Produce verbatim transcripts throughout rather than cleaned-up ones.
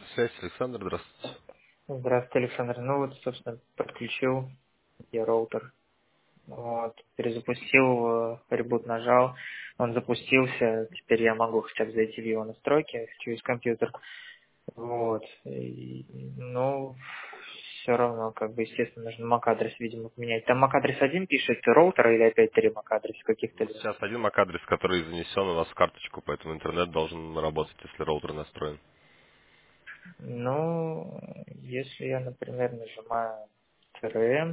Связь, Александр, здравствуйте. Здравствуйте, Александр. Ну вот, собственно, подключил я роутер. Вот, перезапустил, э, ребут нажал, он запустился, теперь я могу хотя бы зайти в его настройки через компьютер. Вот, и, ну, все равно, как бы, естественно, нужно MAC-адрес, видимо, поменять. Там MAC-адрес один пишет роутера или опять три MAC-адреса каких-то Ну, два? сейчас один MAC-адрес, который занесен у нас в карточку, поэтому интернет должен работать, если роутер настроен. Ну, если я, например, нажимаю си ар эм,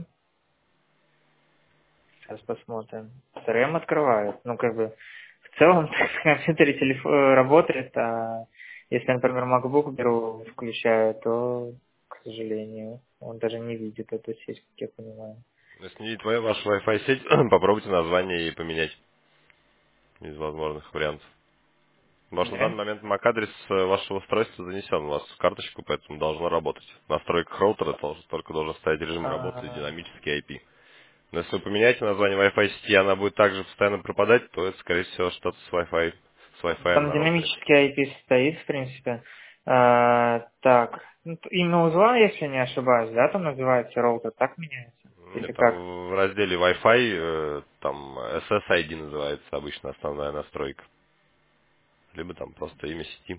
сейчас посмотрим. си ар эм открывает. Ну, как бы, в целом, в компьютере телефон работает, а если, например, MacBook беру, включаю, то, к сожалению, он даже не видит эту сеть, как я понимаю. Если не видит твоя ваша Wi-Fi сеть, попробуйте название и поменять из возможных вариантов. Потому что на данный Да? момент MAC-адрес э, вашего устройства занесен у вас в карточку, поэтому должно работать. В настройках роутера тоже- только должен стоять режим работы А, динамический ай пи. Но если вы поменяете название Wi-Fi сети, и она будет также постоянно пропадать, то это, скорее всего, что-то с Wi-Fi, с Wi-Fi там на роутере. динамический ай пи стоит, в принципе. А, так, ну, т- имя узла, если не ошибаюсь, да, там называется роутер, так меняется? Или Нет, там как? в разделе Wi-Fi, э, там эс эс ай ди называется обычно основная настройка. Либо там просто имя сети.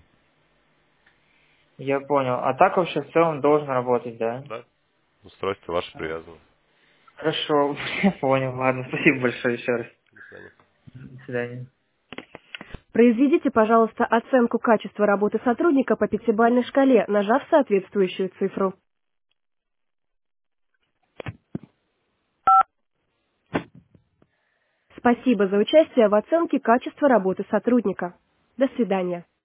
Я понял. А так вообще в целом должен работать, да? Да. Устройство ваше привязано. Хорошо, я понял. Ладно, спасибо большое еще раз. До свидания. До свидания. Произведите, пожалуйста, оценку качества работы сотрудника по пятибалльной шкале, нажав соответствующую цифру. Спасибо за участие в оценке качества работы сотрудника. До свидания.